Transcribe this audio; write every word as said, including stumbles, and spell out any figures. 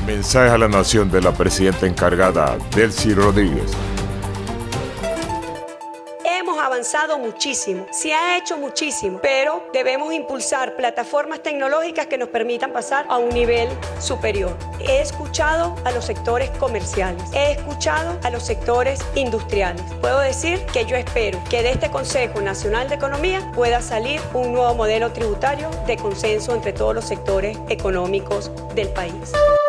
Mensaje a la nación de la presidenta encargada, Delcy Rodríguez. Hemos avanzado muchísimo, se ha hecho muchísimo, pero debemos impulsar plataformas tecnológicas que nos permitan pasar a un nivel superior. He escuchado a los sectores comerciales, he escuchado a los sectores industriales. Puedo decir que yo espero que de este Consejo Nacional de Economía pueda salir un nuevo modelo tributario de consenso entre todos los sectores económicos del país.